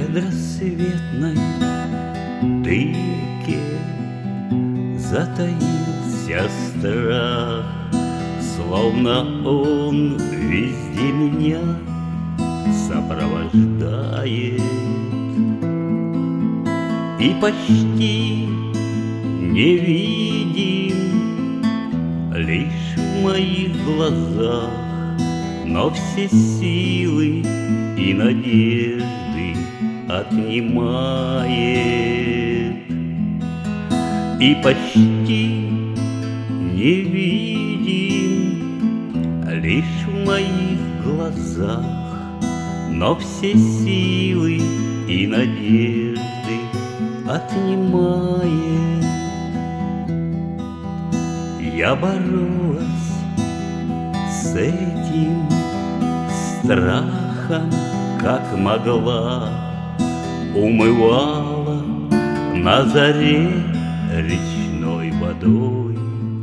предрассветной дымке затаился страх, словно он везде меня сопровождает. И почти невидим лишь в моих глазах, но все силы и надежды отнимает. И почти невидим лишь в моих глазах, но все силы и надежды отнимает. Я боролась с этим страхом, как могла, умывала на заре речной водой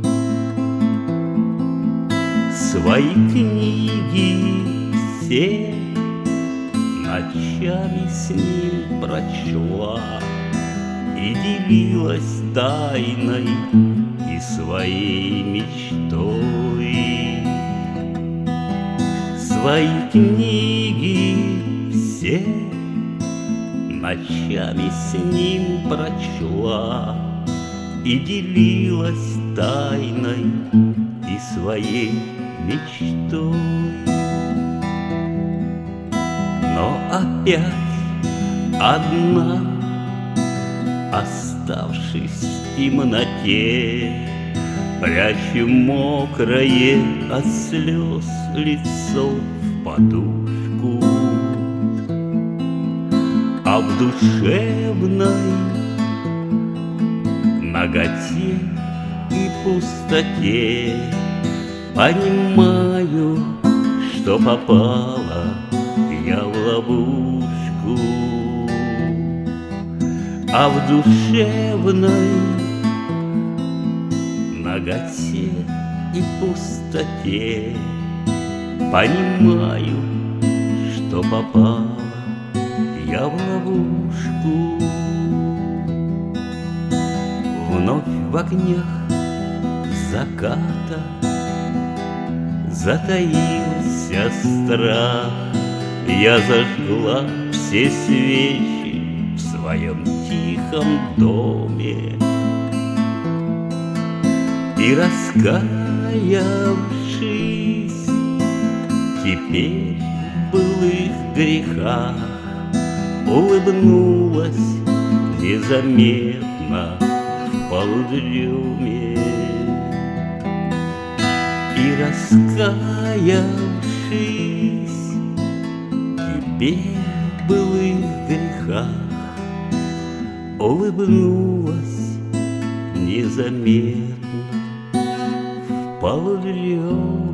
свои книги все ночами с ним прочла и делилась тайной и своей мечтой. Свои книги все ночами с ним прочла и делилась тайной и своей мечтой. Но опять одна, оставшись в темноте, прячу мокрое от слез лицо в подушку, а в душевной наготе и пустоте понимаю, что попала я в ловушку, а в душевной наготе и пустоте понимаю, что попала я в ловушку. Вновь в огнях заката затаился страх. Я зажгла все свечи в своем тихом доме и, раскаявшись теперь в былых грехах, улыбнулась незаметно в полудреме. И, раскаявшись теперь в былых грехах, улыбнулась незаметно в полудреме.